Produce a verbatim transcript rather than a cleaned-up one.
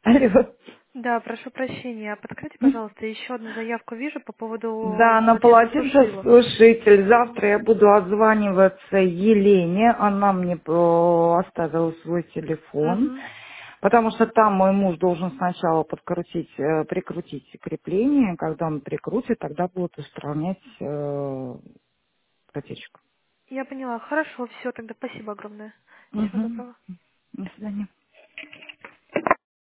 Алло. Да, прошу прощения. Подскажите, пожалуйста, еще одну заявку вижу по поводу Да, платежеспосушителя. наплативший завтра я буду отзваниваться Елене, она мне э, оставила свой телефон, Угу. потому что там мой муж должен сначала подкрутить, э, прикрутить крепление, когда он прикрутит, тогда будут устранять э, протечку. Я поняла. Хорошо, все, тогда спасибо огромное. Всего Угу. доброго. До свидания.